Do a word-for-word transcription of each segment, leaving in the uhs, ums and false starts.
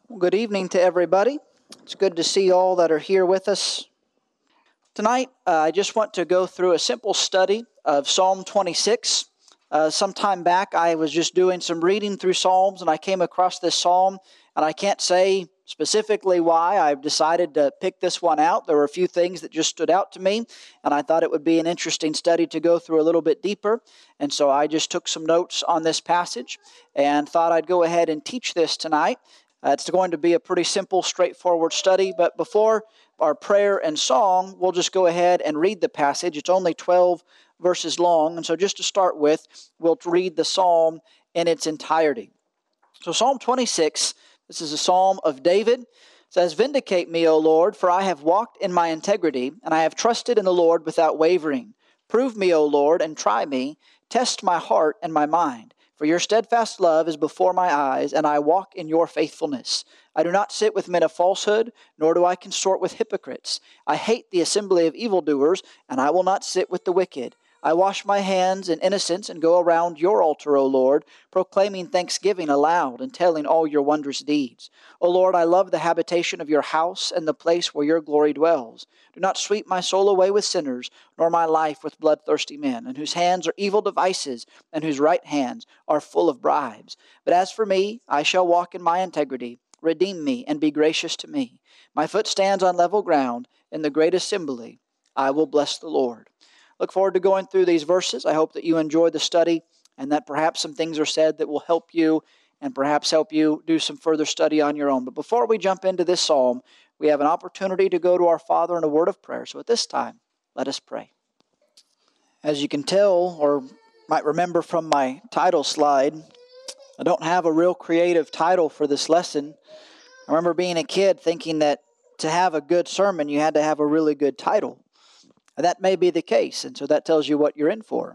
Well, good evening to everybody. It's good to see all that are here with us. Tonight, uh, I just want to go through a simple study of Psalm twenty-six. Uh, some time back, I was just doing some reading through Psalms, and I came across this Psalm, and I can't say specifically why I've decided to pick this one out. There were a few things that just stood out to me, and I thought it would be an interesting study to go through a little bit deeper. And so I just took some notes on this passage and thought I'd go ahead and teach this tonight. Uh, it's going to be a pretty simple, straightforward study, but before our prayer and song, we'll just go ahead and read the passage. It's only twelve verses long, and so just to start with, we'll read the psalm in its entirety. So Psalm twenty-six, this is a psalm of David. It says, "Vindicate me, O Lord, for I have walked in my integrity, and I have trusted in the Lord without wavering. Prove me, O Lord, and try me. Test my heart and my mind. For your steadfast love is before my eyes, and I walk in your faithfulness. I do not sit with men of falsehood, nor do I consort with hypocrites. I hate the assembly of evildoers, and I will not sit with the wicked. I wash my hands in innocence and go around your altar, O Lord, proclaiming thanksgiving aloud and telling all your wondrous deeds. O Lord, I love the habitation of your house and the place where your glory dwells. Do not sweep my soul away with sinners, nor my life with bloodthirsty men, and whose hands are evil devices, and whose right hands are full of bribes. But as for me, I shall walk in my integrity. Redeem me and be gracious to me. My foot stands on level ground. In the great assembly, I will bless the Lord." Look forward to going through these verses. I hope that you enjoy the study and that perhaps some things are said that will help you and perhaps help you do some further study on your own. But before we jump into this psalm, we have an opportunity to go to our Father in a word of prayer. So at this time, let us pray. As you can tell or might remember from my title slide, I don't have a real creative title for this lesson. I remember being a kid thinking that to have a good sermon, you had to have a really good title. And that may be the case, and so that tells you what you're in for.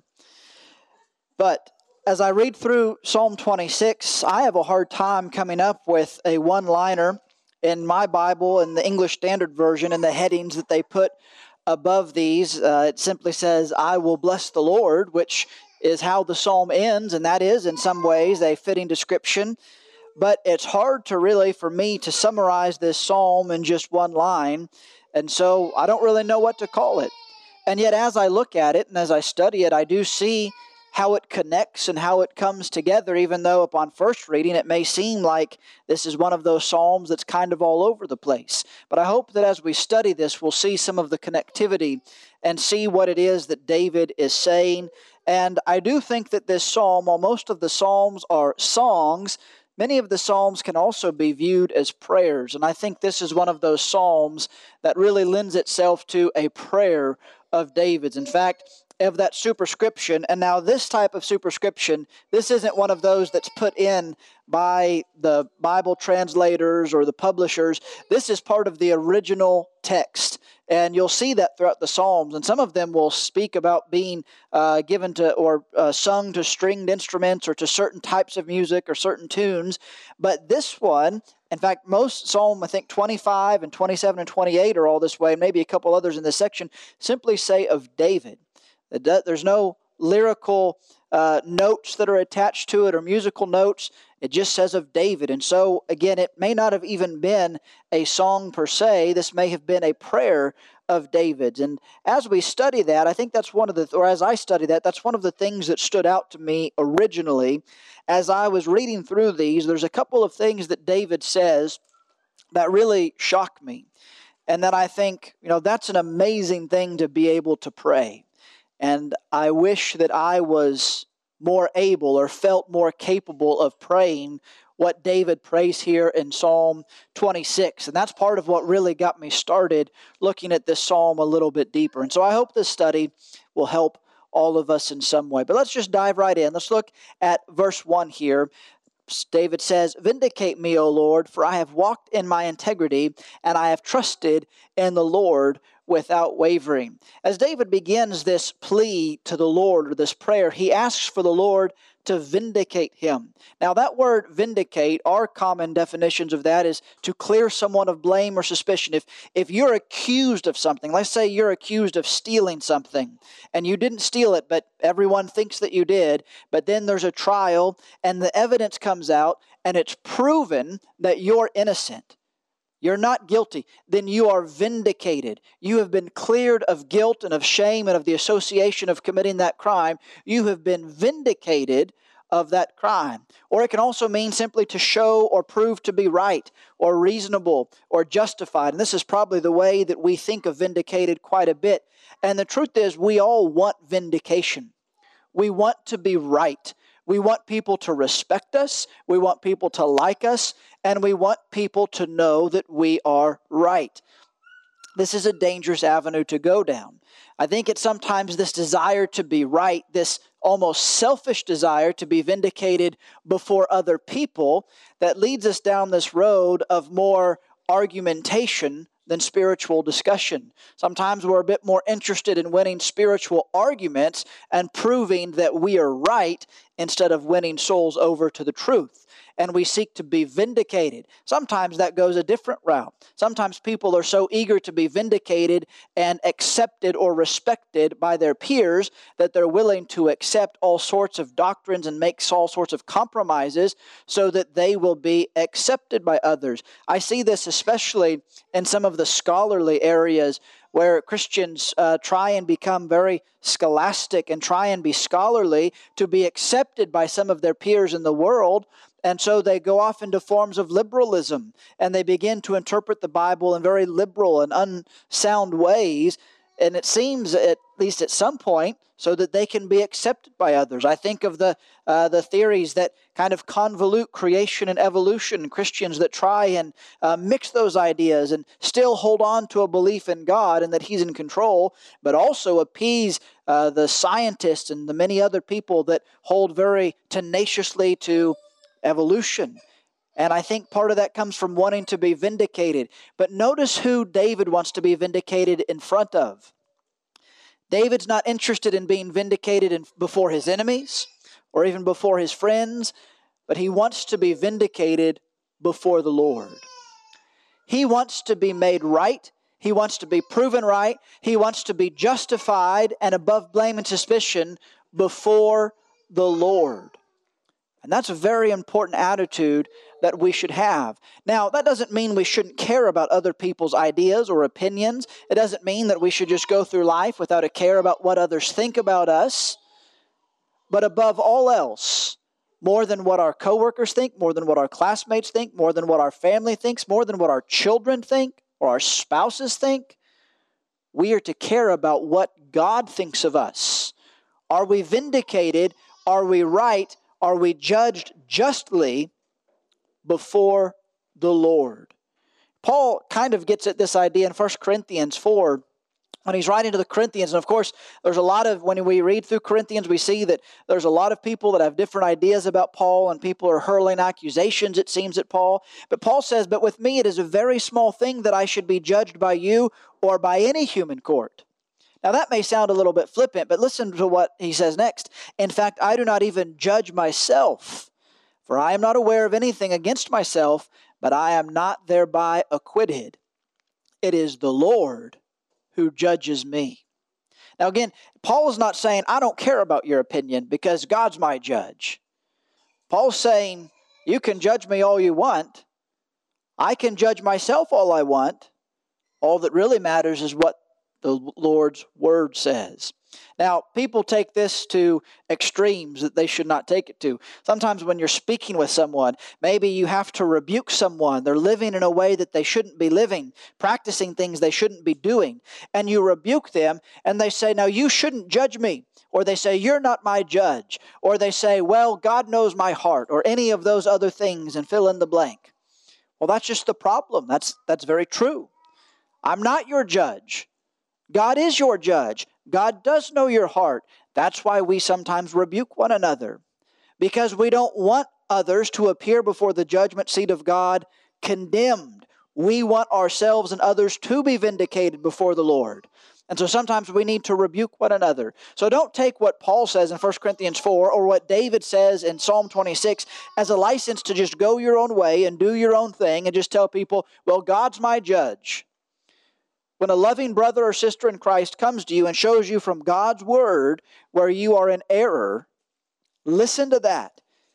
But as I read through Psalm twenty-six, I have a hard time coming up with a one-liner in my Bible, in the English Standard Version, and the headings that they put above these. Uh, it simply says, "I will bless the Lord," which is how the psalm ends, and that is in some ways a fitting description. But it's hard to really, for me, to summarize this psalm in just one line, and so I don't really know what to call it. And yet as I look at it and as I study it, I do see how it connects and how it comes together, even though upon first reading it may seem like this is one of those psalms that's kind of all over the place. But I hope that as we study this, we'll see some of the connectivity and see what it is that David is saying. And I do think that this psalm, while most of the psalms are songs, many of the psalms can also be viewed as prayers. And I think this is one of those psalms that really lends itself to a prayer of David's. In fact, of that superscription, and now this type of superscription, this isn't one of those that's put in by the Bible translators or the publishers. This is part of the original text. And you'll see that throughout the Psalms. And some of them will speak about being uh, given to or uh, sung to stringed instruments or to certain types of music or certain tunes. But this one, in fact, most Psalm, I think twenty-five and twenty-seven and twenty-eight are all this way, maybe a couple others in this section, simply say of David. There's no lyrical uh, notes that are attached to it or musical notes. It just says of David. And so, again, it may not have even been a song per se. This may have been a prayer of David's. And as we study that, I think that's one of the, or as I study that, that's one of the things that stood out to me originally. As I was reading through these, there's a couple of things that David says that really shock me. And that I think, you know, that's an amazing thing to be able to pray. And I wish that I was more able or felt more capable of praying what David prays here in Psalm twenty-six. And that's part of what really got me started looking at this psalm a little bit deeper. And so I hope this study will help all of us in some way. But let's just dive right in. Let's look at verse one here. David says, "Vindicate me, O Lord, for I have walked in my integrity, and I have trusted in the Lord without wavering." As David begins this plea to the Lord, or this prayer, he asks for the Lord to vindicate him. Now that word vindicate, our common definitions of that is to clear someone of blame or suspicion. If, if you're accused of something, let's say you're accused of stealing something, and you didn't steal it, but everyone thinks that you did, but then there's a trial, and the evidence comes out, and it's proven that you're innocent, you're not guilty, then you are vindicated. You have been cleared of guilt and of shame and of the association of committing that crime. You have been vindicated of that crime. Or it can also mean simply to show or prove to be right or reasonable or justified. And this is probably the way that we think of vindicated quite a bit. And the truth is, we all want vindication. We want to be right. We want people to respect us. We want people to like us. And we want people to know that we are right. This is a dangerous avenue to go down. I think it's sometimes this desire to be right, this almost selfish desire to be vindicated before other people, that leads us down this road of more argumentation than spiritual discussion. Sometimes we're a bit more interested in winning spiritual arguments and proving that we are right instead of winning souls over to the truth. And we seek to be vindicated. Sometimes that goes a different route. Sometimes people are so eager to be vindicated and accepted or respected by their peers that they're willing to accept all sorts of doctrines and make all sorts of compromises so that they will be accepted by others. I see this especially in some of the scholarly areas where Christians uh, try and become very scholastic and try and be scholarly to be accepted by some of their peers in the world. And so they go off into forms of liberalism, and they begin to interpret the Bible in very liberal and unsound ways. And it seems, at least at some point, so that they can be accepted by others. I think of the uh, the theories that kind of convolute creation and evolution, Christians that try and uh, mix those ideas and still hold on to a belief in God and that He's in control, but also appease uh, the scientists and the many other people that hold very tenaciously to evolution. And I think part of that comes from wanting to be vindicated. But notice who David wants to be vindicated in front of. David's not interested in being vindicated in, before his enemies or even before his friends, but he wants to be vindicated before the Lord. He wants to be made right. He wants to be proven right. He wants to be justified and above blame and suspicion before the Lord. And that's a very important attitude that we should have. Now, that doesn't mean we shouldn't care about other people's ideas or opinions. It doesn't mean that we should just go through life without a care about what others think about us. But above all else, more than what our coworkers think, more than what our classmates think, more than what our family thinks, more than what our children think or our spouses think, we are to care about what God thinks of us. Are we vindicated? Are we right? Are we judged justly before the Lord? Paul kind of gets at this idea in First Corinthians four when he's writing to the Corinthians. And of course, there's a lot of, when we read through Corinthians, we see that there's a lot of people that have different ideas about Paul, and people are hurling accusations, it seems, at Paul. But Paul says, but with me it is a very small thing that I should be judged by you or by any human court. Now that may sound a little bit flippant, but listen to what he says next. In fact, I do not even judge myself, for I am not aware of anything against myself, but I am not thereby acquitted. It is the Lord who judges me. Now again, Paul is not saying, I don't care about your opinion because God's my judge. Paul's saying, you can judge me all you want. I can judge myself all I want. All that really matters is what the Lord's Word says. Now, people take this to extremes that they should not take it to. Sometimes when you're speaking with someone, maybe you have to rebuke someone. They're living in a way that they shouldn't be living, practicing things they shouldn't be doing. And you rebuke them, and they say, now you shouldn't judge me. Or they say, you're not my judge. Or they say, well, God knows my heart. Or any of those other things, and fill in the blank. Well, that's just the problem. That's, that's very true. I'm not your judge. God is your judge. God does know your heart. That's why we sometimes rebuke one another, because we don't want others to appear before the judgment seat of God condemned. We want ourselves and others to be vindicated before the Lord. And so sometimes we need to rebuke one another. So don't take what Paul says in First Corinthians four or what David says in Psalm twenty-six as a license to just go your own way and do your own thing and just tell people, well, God's my judge. When a loving brother or sister in Christ comes to you and shows you from God's Word where you are in error, listen to that.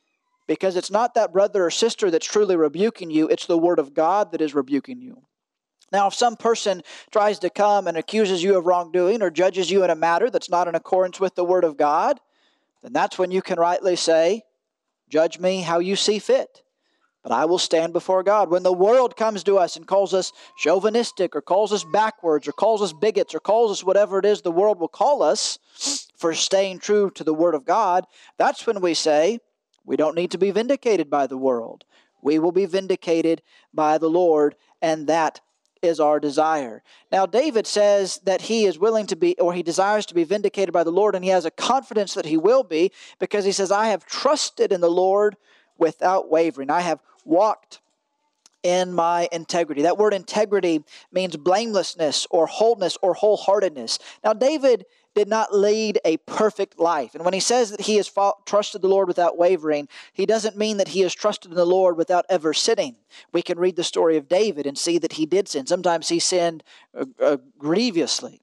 Because it's not that brother or sister that's truly rebuking you, it's the Word of God that is rebuking you. Now, if some person tries to come and accuses you of wrongdoing or judges you in a matter that's not in accordance with the Word of God, then that's when you can rightly say, judge me how you see fit, but I will stand before God. When the world comes to us and calls us chauvinistic or calls us backwards or calls us bigots or calls us whatever it is the world will call us for staying true to the Word of God, that's when we say, we don't need to be vindicated by the world. We will be vindicated by the Lord, and that is our desire. Now, David says that he is willing to be, or he desires to be vindicated by the Lord, and he has a confidence that he will be, because he says, I have trusted in the Lord without wavering. I have walked in my integrity. That word integrity means blamelessness or wholeness or wholeheartedness. Now, David did not lead a perfect life. And when he says that he has trusted the Lord without wavering, he doesn't mean that he has trusted in the Lord without ever sinning. We can read the story of David and see that he did sin. Sometimes he sinned uh, uh, grievously.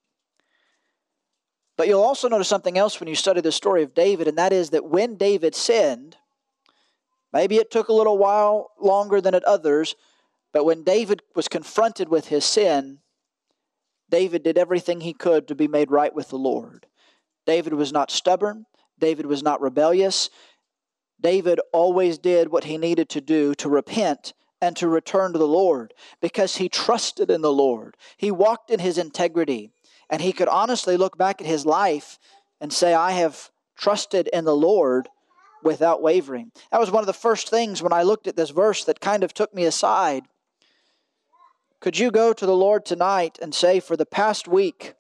But you'll also notice something else when you study the story of David, and that is that when David sinned, maybe it took a little while longer than at others, but when David was confronted with his sin, David did everything he could to be made right with the Lord. David was not stubborn. David was not rebellious. David always did what he needed to do to repent and to return to the Lord because he trusted in the Lord. He walked in his integrity, and he could honestly look back at his life and say, I have trusted in the Lord without wavering. That was one of the first things when I looked at this verse that kind of took me aside. Could you go to the Lord tonight and say, for the past week,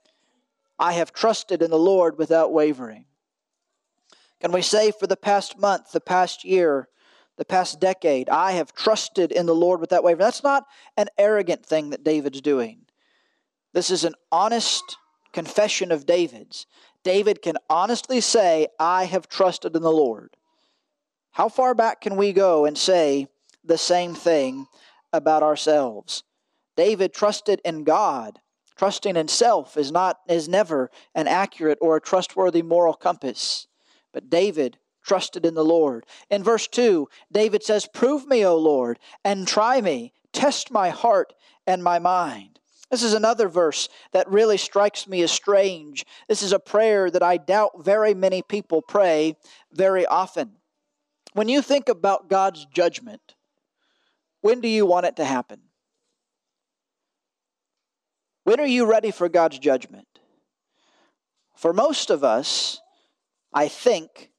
I have trusted in the Lord without wavering? Can we say for the past month, the past year, the past decade, I have trusted in the Lord without wavering? That's not an arrogant thing that David's doing. This is an honest confession of David's. David can honestly say, I have trusted in the Lord. How far back can we go and say the same thing about ourselves? David trusted in God. Trusting in self is not is never an accurate or a trustworthy moral compass. But David trusted in the Lord. In verse two, David says, prove me, O Lord, and try me. Test my heart and my mind. This is another verse that really strikes me as strange. This is a prayer that I doubt very many people pray very often. When you think about God's judgment, when do you want it to happen? When are you ready for God's judgment? For most of us, I think,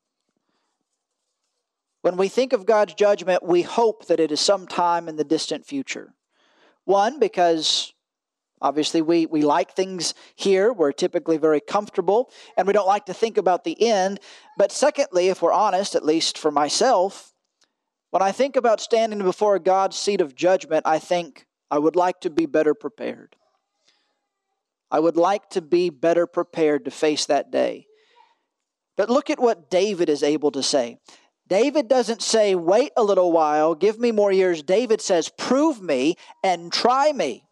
when we think of God's judgment, we hope that it is sometime in the distant future. One, because obviously we, we like things here. We're typically very comfortable, and we don't like to think about the end. But secondly, if we're honest, at least for myself, when I think about standing before God's seat of judgment, I think I would like to be better prepared. I would like to be better prepared to face that day. But look at what David is able to say. David doesn't say, wait a little while, give me more years. David says, prove me and try me.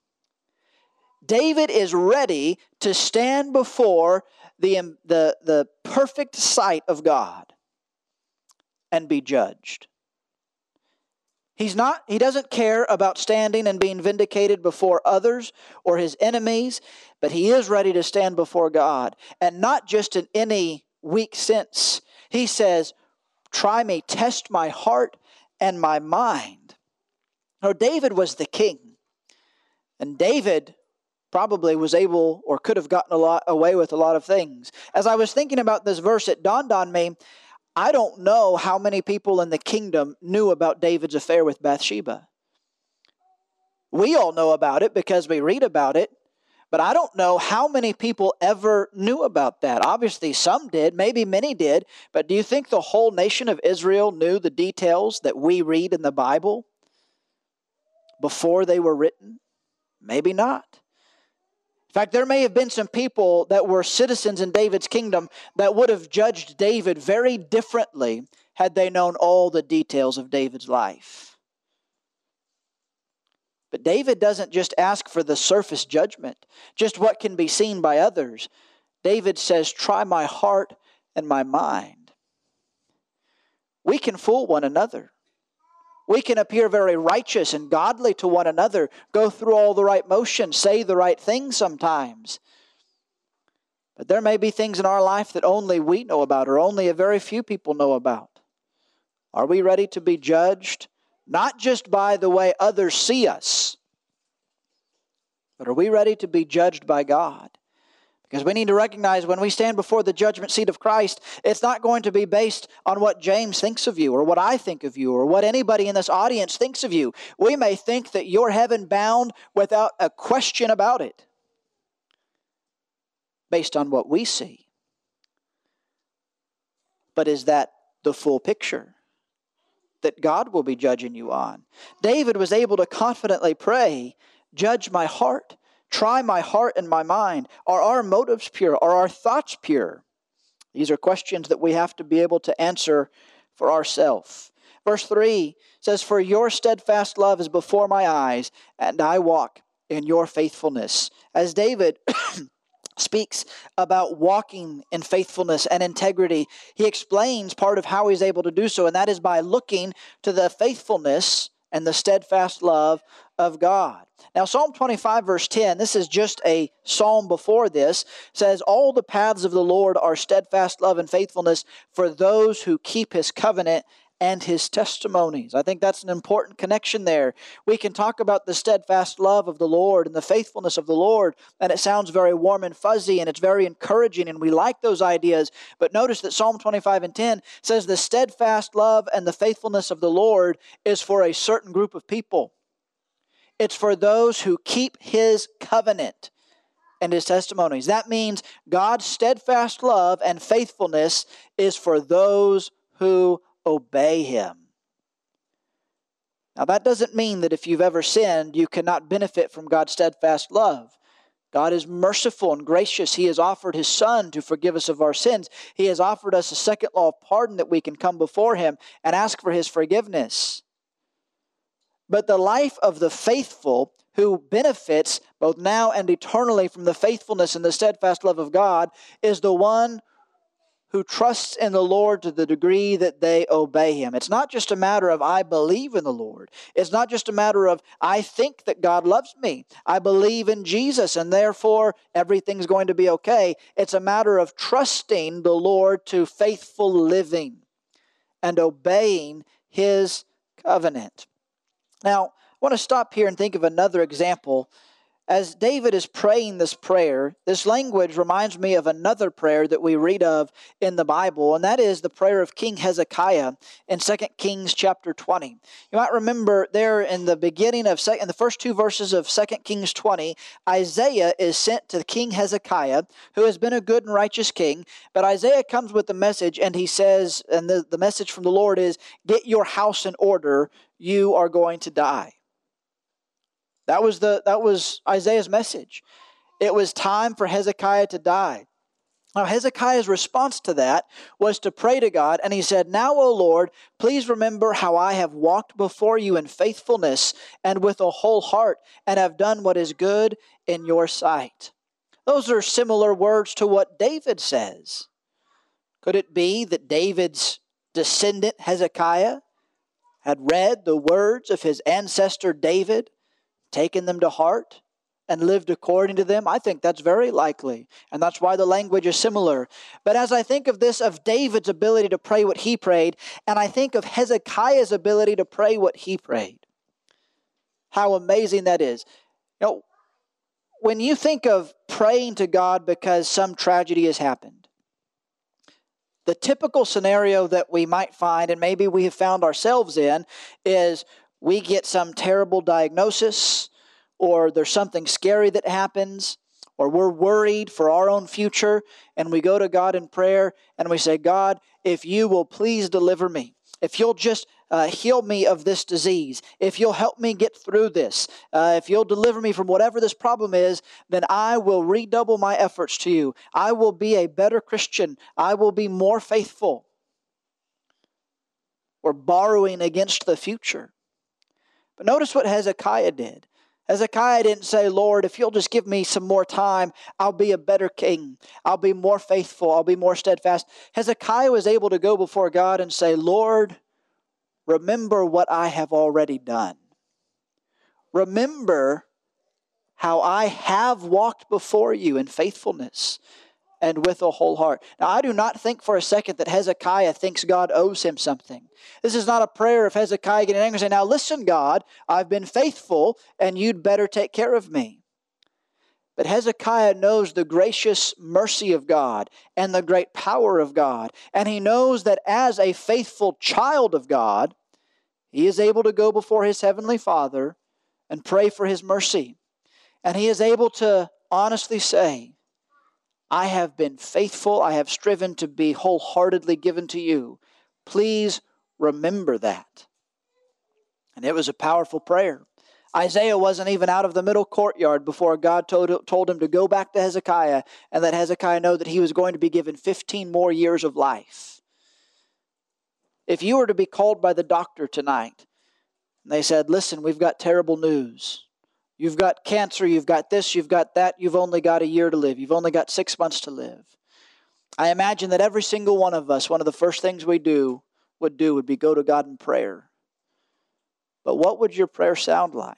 David is ready to stand before the, the, the perfect sight of God and be judged. He's not, he doesn't care about standing and being vindicated before others or his enemies, but he is ready to stand before God. And not just in any weak sense. He says, try me, test my heart and my mind. Now, David was the king. And David probably was able or could have gotten a lot away with a lot of things. As I was thinking about this verse, it dawned on me, I don't know how many people in the kingdom knew about David's affair with Bathsheba. We all know about it because we read about it, but I don't know how many people ever knew about that. Obviously, some did, maybe many did, but do you think the whole nation of Israel knew the details that we read in the Bible before they were written? Maybe not. In fact, there may have been some people that were citizens in David's kingdom that would have judged David very differently had they known all the details of David's life. But David doesn't just ask for the surface judgment, just what can be seen by others. David says, try my heart and my mind. We can fool one another. We can appear very righteous and godly to one another, go through all the right motions, say the right things sometimes. But there may be things in our life that only we know about, or only a very few people know about. Are we ready to be judged? Not just by the way others see us, but are we ready to be judged by God? Because we need to recognize when we stand before the judgment seat of Christ, it's not going to be based on what James thinks of you, or what I think of you, or what anybody in this audience thinks of you. We may think that you're heaven bound without a question about it, based on what we see. But is that the full picture that God will be judging you on? David was able to confidently pray, "Judge my heart. Try my heart and my mind. Are our motives pure? Are our thoughts pure?" These are questions that we have to be able to answer for ourselves. Verse three says, "For your steadfast love is before my eyes, and I walk in your faithfulness." As David speaks about walking in faithfulness and integrity, he explains part of how he's able to do so, and that is by looking to the faithfulness and the steadfast love of God. Now, Psalm twenty-five, verse ten, this is just a psalm before this, says, "All the paths of the Lord are steadfast love and faithfulness for those who keep His covenant and His testimonies." I think that's an important connection there. We can talk about the steadfast love of the Lord and the faithfulness of the Lord, and it sounds very warm and fuzzy, and it's very encouraging, and we like those ideas. But notice that Psalm twenty-five and ten says the steadfast love and the faithfulness of the Lord is for a certain group of people. It's for those who keep His covenant and His testimonies. That means God's steadfast love and faithfulness is for those who obey Him. Now, that doesn't mean that if you've ever sinned, you cannot benefit from God's steadfast love. God is merciful and gracious. He has offered His Son to forgive us of our sins. He has offered us a second law of pardon that we can come before Him and ask for His forgiveness. But the life of the faithful who benefits both now and eternally from the faithfulness and the steadfast love of God is the one who trusts in the Lord to the degree that they obey Him. It's not just a matter of I believe in the Lord. It's not just a matter of I think that God loves me. I believe in Jesus and therefore everything's going to be okay. It's a matter of trusting the Lord to faithful living and obeying His covenant. Now, I want to stop here and think of another example. As David is praying this prayer, this language reminds me of another prayer that we read of in the Bible, and that is the prayer of King Hezekiah in Second Kings chapter twenty. You might remember there in the beginning of, in the first two verses of Second Kings twenty, Isaiah is sent to King Hezekiah, who has been a good and righteous king, but Isaiah comes with a message, and he says, and the, the message from the Lord is, "Get your house in order, you are going to die." That was the that was Isaiah's message. It was time for Hezekiah to die. Now, Hezekiah's response to that was to pray to God, and he said, "Now, O Lord, please remember how I have walked before you in faithfulness and with a whole heart, and have done what is good in your sight." Those are similar words to what David says. Could it be that David's descendant Hezekiah had read the words of his ancestor David, taken them to heart, and lived according to them? I think that's very likely, and that's why the language is similar. But as I think of this, of David's ability to pray what he prayed, and I think of Hezekiah's ability to pray what he prayed, how amazing that is. You know, when you think of praying to God because some tragedy has happened, the typical scenario that we might find, and maybe we have found ourselves in, is we get some terrible diagnosis, or there's something scary that happens, or we're worried for our own future, and we go to God in prayer, and we say, "God, if you will please deliver me, if you'll just uh, heal me of this disease, if you'll help me get through this, uh, if you'll deliver me from whatever this problem is, then I will redouble my efforts to you. I will be a better Christian. I will be more faithful." We're borrowing against the future. But notice what Hezekiah did. Hezekiah didn't say, Lord, if you'll just give me some more time, I'll be a better king. I'll be more faithful. I'll be more steadfast. Hezekiah was able to go before God and say, Lord, remember what I have already done. Remember how I have walked before you in faithfulness and with a whole heart. Now, I do not think for a second that Hezekiah thinks God owes him something. This is not a prayer of Hezekiah getting angry and saying, now listen, God, I've been faithful and you'd better take care of me. But Hezekiah knows the gracious mercy of God and the great power of God. And he knows that as a faithful child of God, he is able to go before his heavenly Father and pray for his mercy. And he is able to honestly say, I have been faithful. I have striven to be wholeheartedly given to you. Please remember that. And it was a powerful prayer. Isaiah wasn't even out of the middle courtyard before God told, told him to go back to Hezekiah and let Hezekiah know that he was going to be given fifteen more years of life. If you were to be called by the doctor tonight, and they said, listen, we've got terrible news. You've got cancer, you've got this, you've got that, you've only got a year to live. You've only got six months to live. I imagine that every single one of us, one of the first things we do would do would be go to God in prayer. But what would your prayer sound like?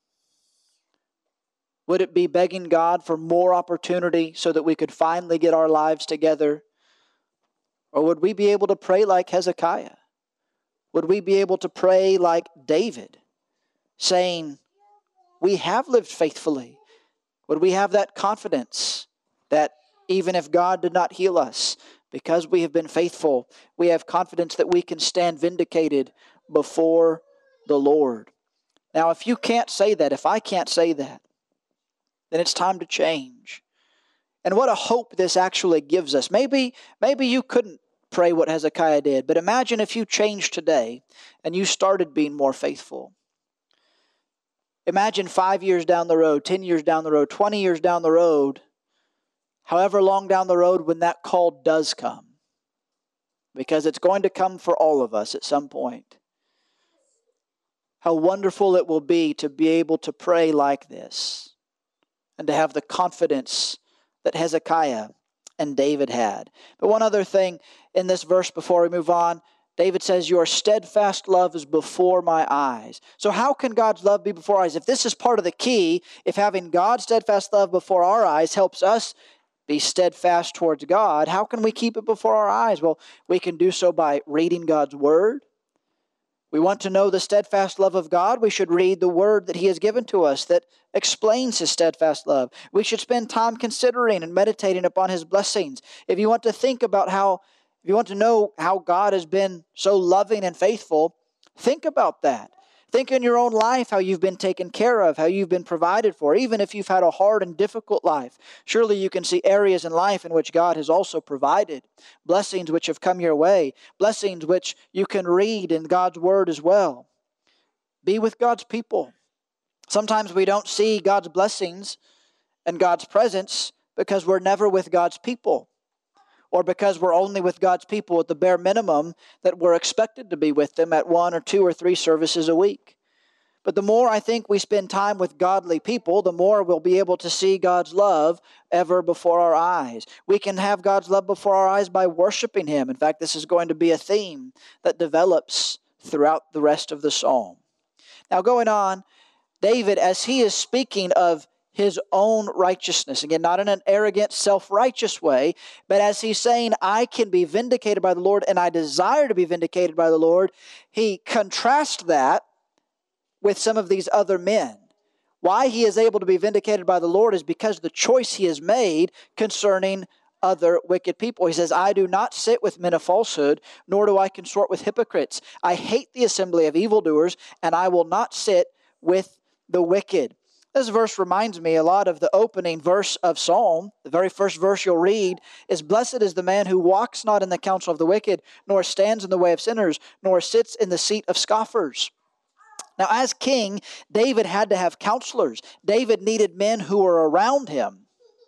Would it be begging God for more opportunity so that we could finally get our lives together? Or would we be able to pray like Hezekiah? Would we be able to pray like David, saying, we have lived faithfully? Would we have that confidence that even if God did not heal us, because we have been faithful, we have confidence that we can stand vindicated before the Lord? Now, if you can't say that, if I can't say that, then it's time to change. And what a hope this actually gives us. Maybe, maybe you couldn't pray what Hezekiah did, but imagine if you changed today and you started being more faithful. Imagine five years down the road, ten years down the road, twenty years down the road, however long down the road when that call does come. Because it's going to come for all of us at some point. How wonderful it will be to be able to pray like this and to have the confidence that Hezekiah and David had. But one other thing in this verse before we move on, David says, your steadfast love is before my eyes. So how can God's love be before our eyes? If this is part of the key, if having God's steadfast love before our eyes helps us be steadfast towards God, how can we keep it before our eyes? Well, we can do so by reading God's Word. We want to know the steadfast love of God. We should read the Word that He has given to us that explains His steadfast love. We should spend time considering and meditating upon His blessings. If you want to think about how If you want to know how God has been so loving and faithful, think about that. Think in your own life how you've been taken care of, how you've been provided for, even if you've had a hard and difficult life. Surely you can see areas in life in which God has also provided, blessings which have come your way, blessings which you can read in God's Word as well. Be with God's people. Sometimes we don't see God's blessings and God's presence because we're never with God's people. Or because we're only with God's people at the bare minimum that we're expected to be with them at one or two or three services a week. But the more I think we spend time with godly people, the more we'll be able to see God's love ever before our eyes. We can have God's love before our eyes by worshiping Him. In fact, this is going to be a theme that develops throughout the rest of the psalm. Now going on, David, as he is speaking of his own righteousness. Again, not in an arrogant, self-righteous way, but as he's saying, I can be vindicated by the Lord and I desire to be vindicated by the Lord, he contrasts that with some of these other men. Why he is able to be vindicated by the Lord is because the choice he has made concerning other wicked people. He says, I do not sit with men of falsehood, nor do I consort with hypocrites. I hate the assembly of evildoers, and I will not sit with the wicked. This verse reminds me a lot of the opening verse of Psalm. The very first verse you'll read is, blessed is the man who walks not in the counsel of the wicked, nor stands in the way of sinners, nor sits in the seat of scoffers. Now, as king, David had to have counselors. David needed men who were around him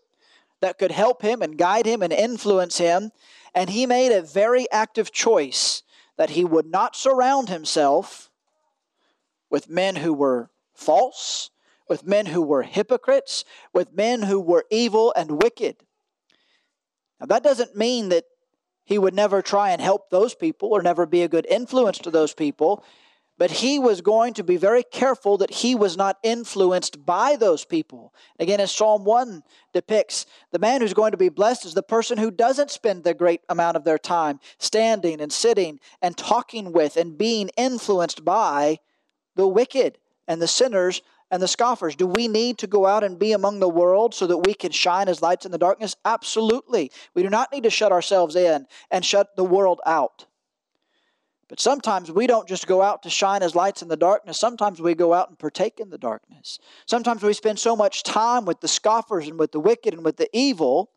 that could help him and guide him and influence him. And he made a very active choice that he would not surround himself with men who were false, with men who were hypocrites, with men who were evil and wicked. Now, that doesn't mean that he would never try and help those people or never be a good influence to those people, but he was going to be very careful that he was not influenced by those people. Again, as Psalm one depicts, the man who's going to be blessed is the person who doesn't spend the great amount of their time standing and sitting and talking with and being influenced by the wicked and the sinners and the scoffers. Do we need to go out and be among the world so that we can shine as lights in the darkness? Absolutely. We do not need to shut ourselves in and shut the world out. But sometimes we don't just go out to shine as lights in the darkness. Sometimes we go out and partake in the darkness. Sometimes we spend so much time with the scoffers and with the wicked and with the evil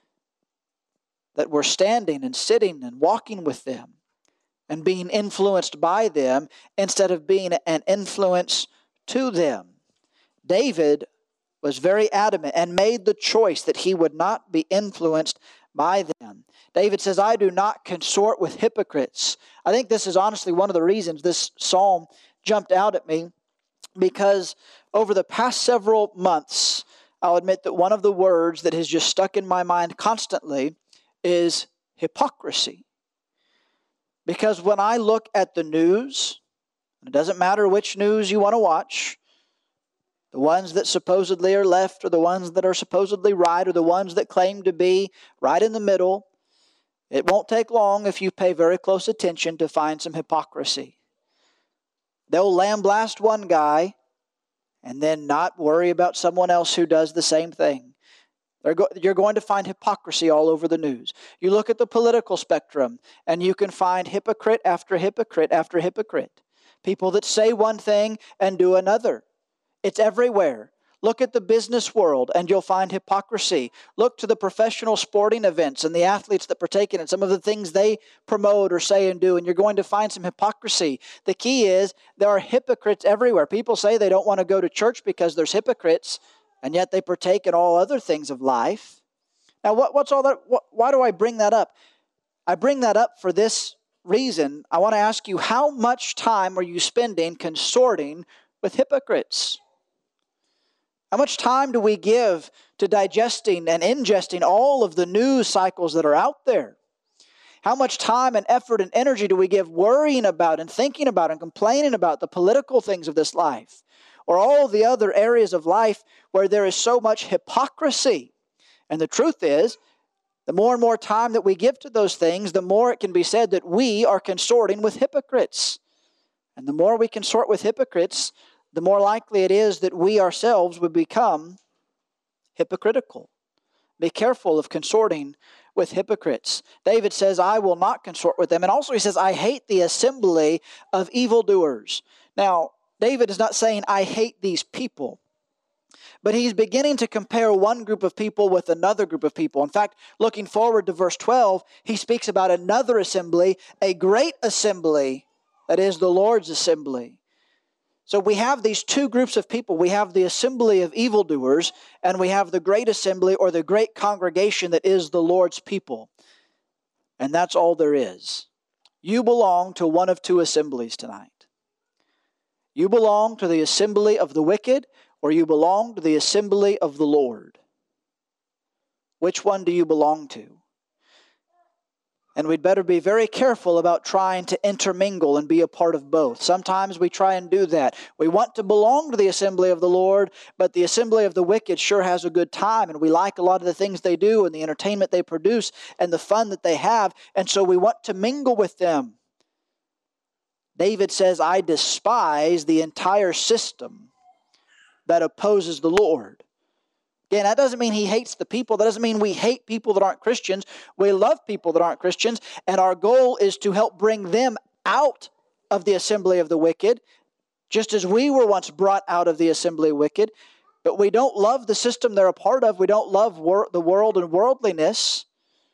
that we're standing and sitting and walking with them and being influenced by them instead of being an influence to them. David was very adamant and made the choice that he would not be influenced by them. David says, I do not consort with hypocrites. I think this is honestly one of the reasons this psalm jumped out at me, because over the past several months, I'll admit that one of the words that has just stuck in my mind constantly is hypocrisy. Because when I look at the news, it doesn't matter which news you want to watch, the ones that supposedly are left or the ones that are supposedly right or the ones that claim to be right in the middle, it won't take long if you pay very close attention to find some hypocrisy. They'll lambaste one guy and then not worry about someone else who does the same thing. They're go- you're going to find hypocrisy all over the news. You look at the political spectrum and you can find hypocrite after hypocrite after hypocrite. People that say one thing and do another. It's everywhere. Look at the business world and you'll find hypocrisy. Look to the professional sporting events and the athletes that partake in it, some of the things they promote or say and do, and you're going to find some hypocrisy. The key is there are hypocrites everywhere. People say they don't want to go to church because there's hypocrites, and yet they partake in all other things of life. Now, what, what's all that? What, why do I bring that up? I bring that up for this reason. I want to ask you, how much time are you spending consorting with hypocrites? How much time do we give to digesting and ingesting all of the news cycles that are out there? How much time and effort and energy do we give worrying about and thinking about and complaining about the political things of this life, or all the other areas of life where there is so much hypocrisy? And the truth is, the more and more time that we give to those things, the more it can be said that we are consorting with hypocrites. And the more we consort with hypocrites, the more likely it is that we ourselves would become hypocritical. Be careful of consorting with hypocrites. David says, I will not consort with them. And also he says, I hate the assembly of evildoers. Now, David is not saying, I hate these people. But he's beginning to compare one group of people with another group of people. In fact, looking forward to verse twelve, he speaks about another assembly, a great assembly, that is the Lord's assembly. So we have these two groups of people. We have the assembly of evildoers, and we have the great assembly or the great congregation that is the Lord's people. And that's all there is. You belong to one of two assemblies tonight. You belong to the assembly of the wicked, or you belong to the assembly of the Lord. Which one do you belong to? And we'd better be very careful about trying to intermingle and be a part of both. Sometimes we try and do that. We want to belong to the assembly of the Lord, but the assembly of the wicked sure has a good time, and we like a lot of the things they do and the entertainment they produce and the fun that they have, and so we want to mingle with them. David says, I despise the entire system that opposes the Lord. Again, that doesn't mean he hates the people. That doesn't mean we hate people that aren't Christians. We love people that aren't Christians. And our goal is to help bring them out of the assembly of the wicked, just as we were once brought out of the assembly of wicked. But we don't love the system they're a part of. We don't love wor- the world and worldliness.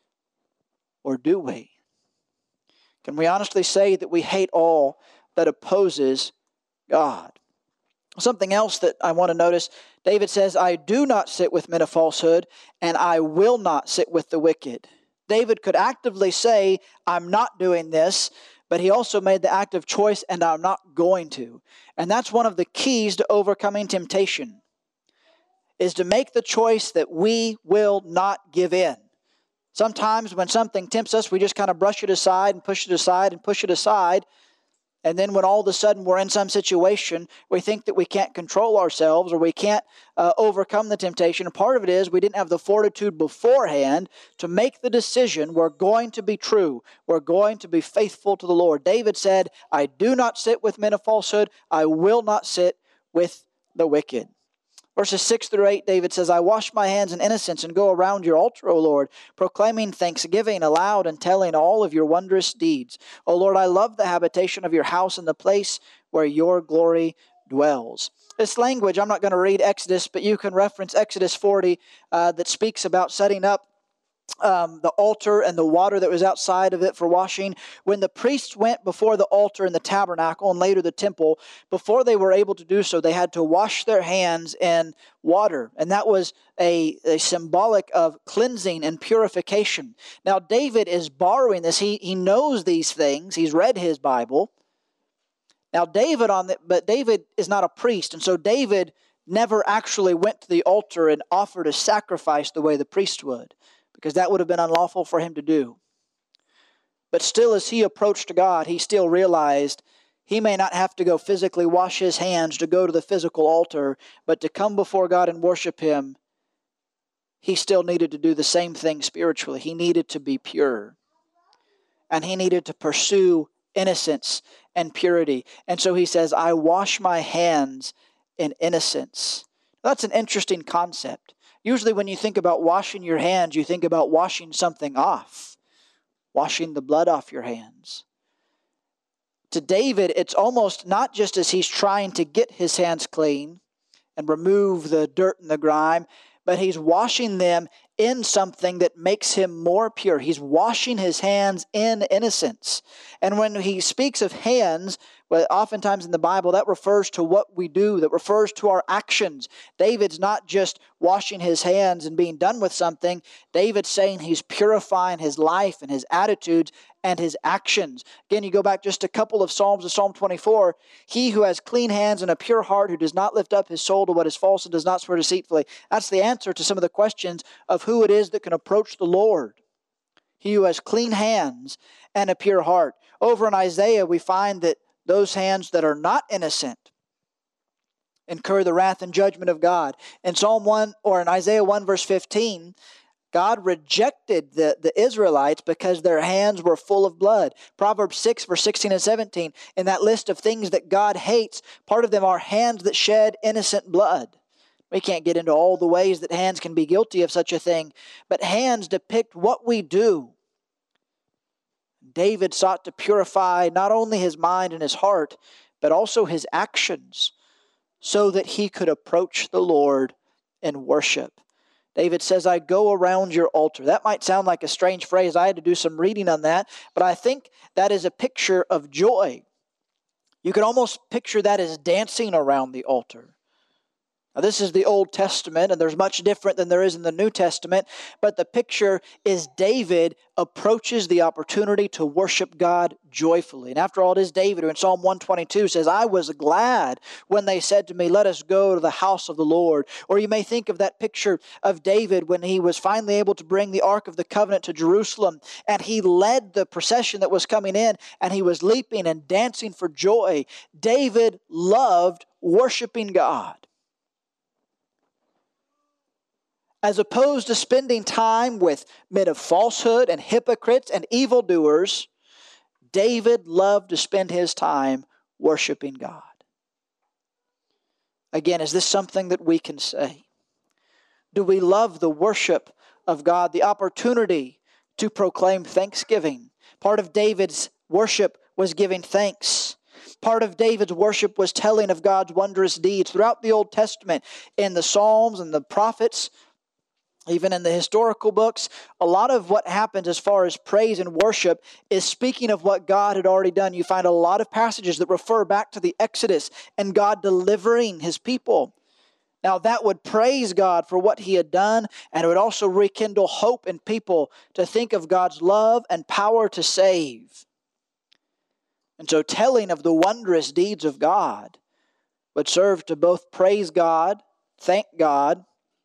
Or do we? Can we honestly say that we hate all that opposes God? Something else that I want to notice, David says, I do not sit with men of falsehood, and I will not sit with the wicked. David could actively say, I'm not doing this, but he also made the active choice, and I'm not going to. And that's one of the keys to overcoming temptation. is to make the choice that we will not give in. Sometimes when something tempts us, we just kind of brush it aside and push it aside and push it aside. And then when all of a sudden we're in some situation, we think that we can't control ourselves or we can't uh, overcome the temptation. And part of it is we didn't have the fortitude beforehand to make the decision, we're going to be true. We're going to be faithful to the Lord. David said, I do not sit with men of falsehood. I will not sit with the wicked. Verses six through eight, David says, I wash my hands in innocence and go around your altar, O Lord, proclaiming thanksgiving aloud and telling all of your wondrous deeds. O Lord, I love the habitation of your house and the place where your glory dwells. This language, I'm not going to read Exodus, but you can reference Exodus forty uh, that speaks about setting up Um, the altar and the water that was outside of it for washing. When the priests went before the altar in the tabernacle and later the temple, before they were able to do so, they had to wash their hands in water. And that was a, a symbolic of cleansing and purification. Now David is borrowing this. He, he knows these things. He's read his Bible. Now David on the, but David is not a priest. And so David never actually went to the altar and offered a sacrifice the way the priest would, because that would have been unlawful for him to do. But still, as he approached God, he still realized he may not have to go physically wash his hands to go to the physical altar, but to come before God and worship Him, he still needed to do the same thing spiritually. He needed to be pure. And he needed to pursue innocence and purity. And so he says, I wash my hands in innocence. That's an interesting concept. Usually when you think about washing your hands, you think about washing something off, washing the blood off your hands. To David, it's almost not just as he's trying to get his hands clean and remove the dirt and the grime, but he's washing them in something that makes him more pure. He's washing his hands in innocence. And when he speaks of hands, well, oftentimes in the Bible, that refers to what we do, that refers to our actions. David's not just washing his hands and being done with something. David's saying he's purifying his life and his attitudes and his actions. Again, you go back just a couple of Psalms to Psalm twenty-four. He who has clean hands and a pure heart, who does not lift up his soul to what is false and does not swear deceitfully. That's the answer to some of the questions of who it is that can approach the Lord. He who has clean hands and a pure heart. Over in Isaiah, we find that those hands that are not innocent incur the wrath and judgment of God. In Psalm one, or in Isaiah one verse fifteen, God rejected the, the Israelites because their hands were full of blood. Proverbs six verse sixteen and seventeen, in that list of things that God hates, part of them are hands that shed innocent blood. We can't get into all the ways that hands can be guilty of such a thing, but hands depict what we do. David sought to purify not only his mind and his heart, but also his actions, so that he could approach the Lord in worship. David says, I go around your altar. That might sound like a strange phrase. I had to do some reading on that, but I think that is a picture of joy. You could almost picture that as dancing around the altar. Now, this is the Old Testament, and there's much different than there is in the New Testament, but the picture is David approaches the opportunity to worship God joyfully. And after all, it is David who in Psalm one twenty-two says, I was glad when they said to me, let us go to the house of the Lord. Or you may think of that picture of David when he was finally able to bring the Ark of the Covenant to Jerusalem, and he led the procession that was coming in, and he was leaping and dancing for joy. David loved worshiping God. As opposed to spending time with men of falsehood and hypocrites and evildoers, David loved to spend his time worshiping God. Again, is this something that we can say? Do we love the worship of God, the opportunity to proclaim thanksgiving? Part of David's worship was giving thanks. Part of David's worship was telling of God's wondrous deeds. Throughout the Old Testament, in the Psalms and the prophets, even in the historical books, a lot of what happens as far as praise and worship is speaking of what God had already done. You find a lot of passages that refer back to the Exodus and God delivering His people. Now that would praise God for what He had done, and it would also rekindle hope in people to think of God's love and power to save. And so telling of the wondrous deeds of God would serve to both praise God, thank God,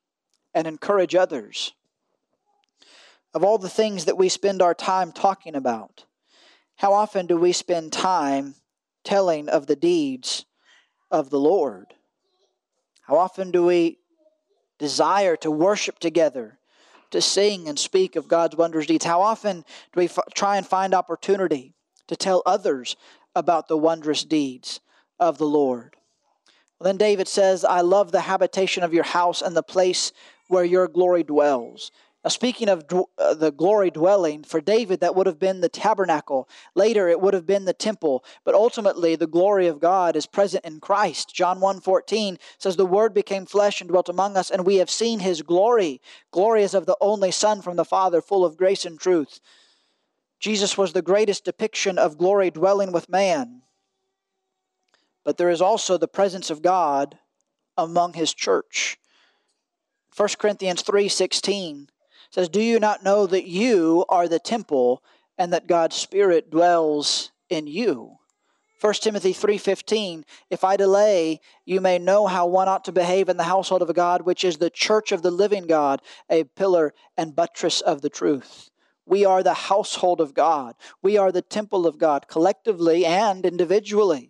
and encourage others. Of all the things that we spend our time talking about, how often do we spend time telling of the deeds of the Lord? How often do we desire to worship together, to sing and speak of God's wondrous deeds? How often do we f- try and find opportunity to tell others about the wondrous deeds of the Lord? Well, then David says, I love the habitation of your house and the place where your glory dwells. Now, speaking of d- uh, the glory dwelling, for David that would have been the tabernacle. Later it would have been the temple. But ultimately the glory of God is present in Christ. John one fourteen says, the Word became flesh and dwelt among us, and we have seen His glory. Glory is of the only Son from the Father, full of grace and truth. Jesus was the greatest depiction of glory dwelling with man. But there is also the presence of God among His church. First Corinthians three sixteen says, do you not know that you are the temple and that God's Spirit dwells in you? First Timothy three fifteen, if I delay, you may know how one ought to behave in the household of God, which is the church of the living God, a pillar and buttress of the truth. We are the household of God. We are the temple of God, collectively and individually.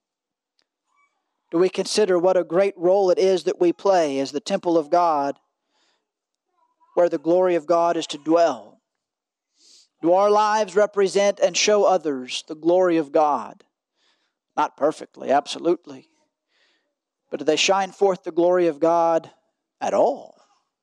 Do we consider what a great role it is that we play as the temple of God, where the glory of God is to dwell? Do our lives represent and show others the glory of God? Not perfectly, absolutely. But do they shine forth the glory of God at all?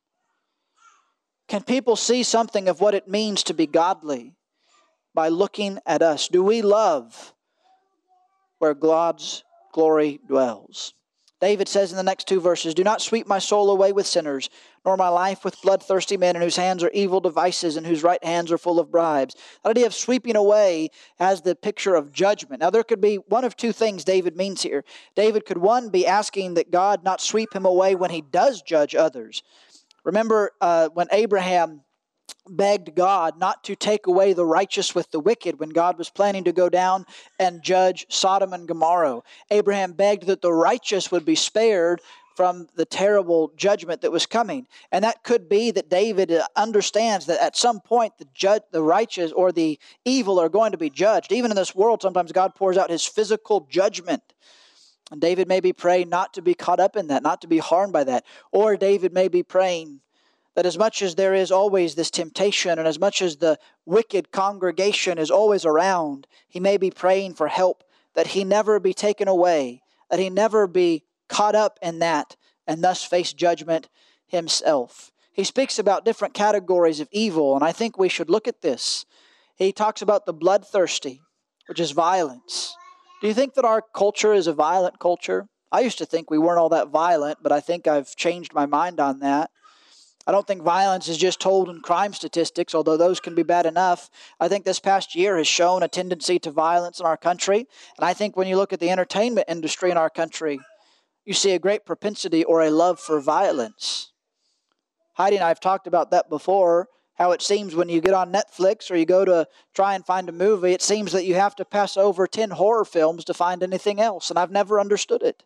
Can people see something of what it means to be godly by looking at us? Do we love where God's glory dwells? David says in the next two verses, do not sweep my soul away with sinners, nor my life with bloodthirsty men, in whose hands are evil devices, and whose right hands are full of bribes. The idea of sweeping away has the picture of judgment. Now there could be one of two things David means here. David could, one, be asking that God not sweep him away when he does judge others. Remember uh, when Abraham begged God not to take away the righteous with the wicked when God was planning to go down and judge Sodom and Gomorrah. Abraham begged that the righteous would be spared from the terrible judgment that was coming. And that could be that David understands that at some point the judge, the righteous or the evil are going to be judged. Even in this world, sometimes God pours out His physical judgment. And David may be praying not to be caught up in that, not to be harmed by that. Or David may be praying that as much as there is always this temptation, and as much as the wicked congregation is always around, he may be praying for help, that he never be taken away, that he never be caught up in that, and thus face judgment himself. He speaks about different categories of evil, and I think we should look at this. He talks about the bloodthirsty, which is violence. Do you think that our culture is a violent culture? I used to think we weren't all that violent, but I think I've changed my mind on that. I don't think violence is just told in crime statistics, although those can be bad enough. I think this past year has shown a tendency to violence in our country. And I think when you look at the entertainment industry in our country, you see a great propensity or a love for violence. Heidi and I have talked about that before, how it seems when you get on Netflix or you go to try and find a movie, it seems that you have to pass over ten horror films to find anything else. And I've never understood it.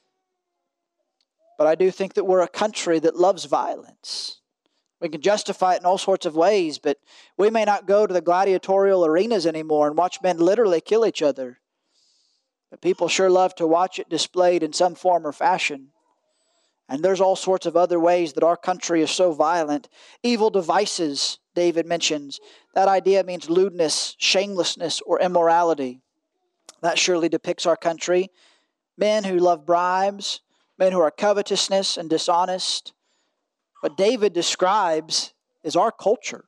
But I do think that we're a country that loves violence. We can justify it in all sorts of ways, but we may not go to the gladiatorial arenas anymore and watch men literally kill each other. But people sure love to watch it displayed in some form or fashion. And there's all sorts of other ways that our country is so violent. Evil devices, David mentions. That idea means lewdness, shamelessness, or immorality. That surely depicts our country. Men who love bribes, men who are covetousness and dishonest. What David describes is our culture.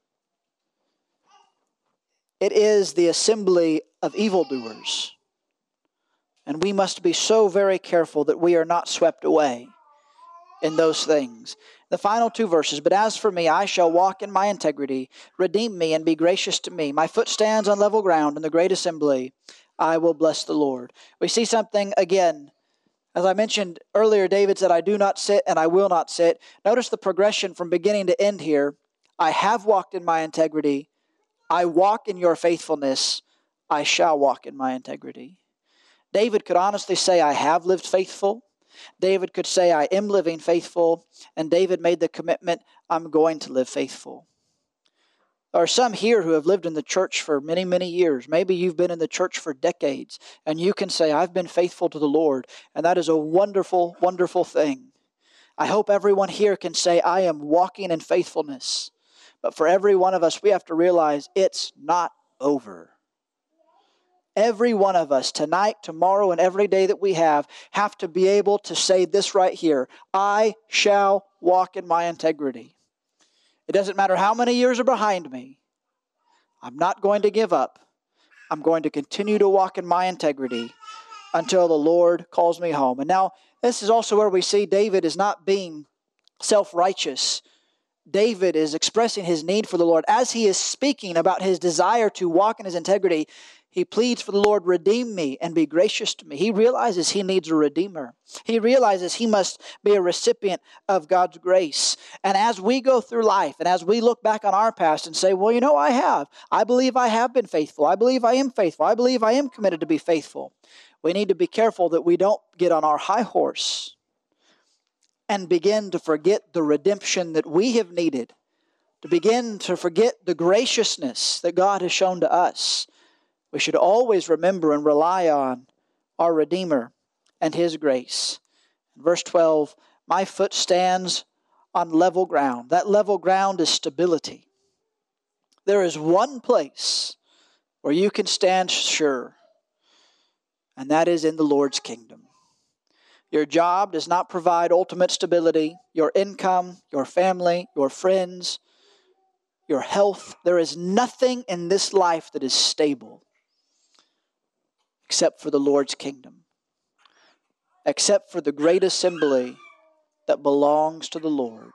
It is the assembly of evildoers. And we must be so very careful that we are not swept away in those things. The final two verses, but as for me, I shall walk in my integrity. Redeem me and be gracious to me. My foot stands on level ground in the great assembly. I will bless the Lord. We see something again. As I mentioned earlier, David said, I do not sit and I will not sit. Notice the progression from beginning to end here. I have walked in my integrity. I walk in your faithfulness. I shall walk in my integrity. David could honestly say, I have lived faithful. David could say, I am living faithful. And David made the commitment, I'm going to live faithful. There are some here who have lived in the church for many, many years. Maybe you've been in the church for decades, and you can say, I've been faithful to the Lord. And that is a wonderful, wonderful thing. I hope everyone here can say, I am walking in faithfulness. But for every one of us, we have to realize it's not over. Every one of us, tonight, tomorrow, and every day that we have, have to be able to say this right here. I shall walk in my integrity. It doesn't matter how many years are behind me. I'm not going to give up. I'm going to continue to walk in my integrity until the Lord calls me home. And now, this is also where we see David is not being self-righteous. David is expressing his need for the Lord. As he is speaking about his desire to walk in his integrity, he pleads for the Lord, redeem me and be gracious to me. He realizes he needs a redeemer. He realizes he must be a recipient of God's grace. And as we go through life and as we look back on our past and say, well, you know, I have. I believe I have been faithful. I believe I am faithful. I believe I am committed to be faithful. We need to be careful that we don't get on our high horse and begin to forget the redemption that we have needed, to begin to forget the graciousness that God has shown to us. We should always remember and rely on our Redeemer and His grace. Verse twelve, my foot stands on level ground. That level ground is stability. There is one place where you can stand sure, and that is in the Lord's kingdom. Your job does not provide ultimate stability. Your income, your family, your friends, your health. There is nothing in this life that is stable except for the Lord's kingdom, except for the great assembly that belongs to the Lord.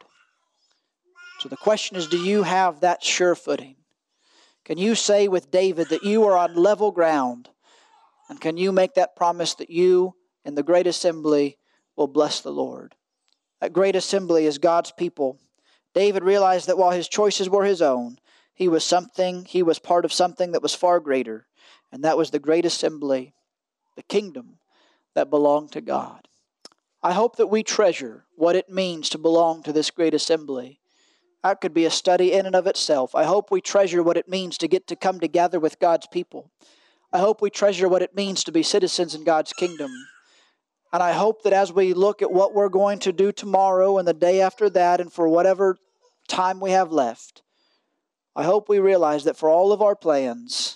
So the question is, do you have that sure footing? Can you say with David that you are on level ground? And can you make that promise that you in the great assembly will bless the Lord? That great assembly is God's people. David realized that while his choices were his own, he was something, he was part of something that was far greater. And that was the great assembly, the kingdom that belonged to God. I hope that we treasure what it means to belong to this great assembly. That could be a study in and of itself. I hope we treasure what it means to get to come together with God's people. I hope we treasure what it means to be citizens in God's kingdom. And I hope that as we look at what we're going to do tomorrow and the day after that and for whatever time we have left, I hope we realize that for all of our plans,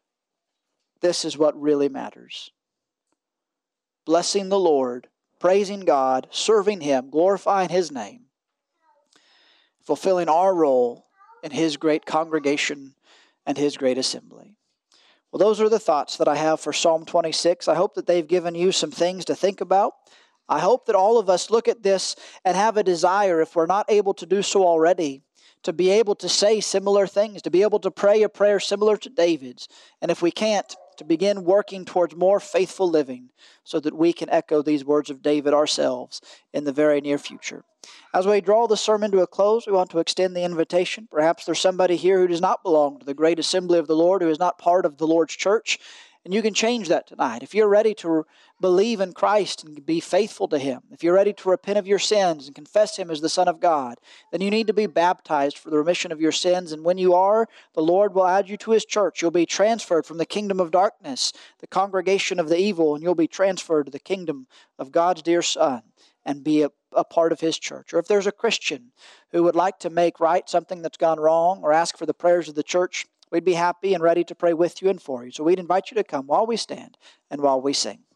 this is what really matters. Blessing the Lord, praising God, serving Him, glorifying His name, fulfilling our role in His great congregation and His great assembly. Well, those are the thoughts that I have for Psalm twenty-six. I hope that they've given you some things to think about. I hope that all of us look at this and have a desire, if we're not able to do so already, to be able to say similar things, to be able to pray a prayer similar to David's. And if we can't, to begin working towards more faithful living so that we can echo these words of David ourselves in the very near future. As we draw the sermon to a close, we want to extend the invitation. Perhaps there's somebody here who does not belong to the great assembly of the Lord, who is not part of the Lord's church, and you can change that tonight. If you're ready to believe in Christ and be faithful to Him, if you're ready to repent of your sins and confess Him as the Son of God, then you need to be baptized for the remission of your sins. And when you are, the Lord will add you to His church. You'll be transferred from the kingdom of darkness, the congregation of the evil, and you'll be transferred to the kingdom of God's dear Son and be a, a part of His church. Or if there's a Christian who would like to make right something that's gone wrong or ask for the prayers of the church, we'd be happy and ready to pray with you and for you. So we'd invite you to come while we stand and while we sing.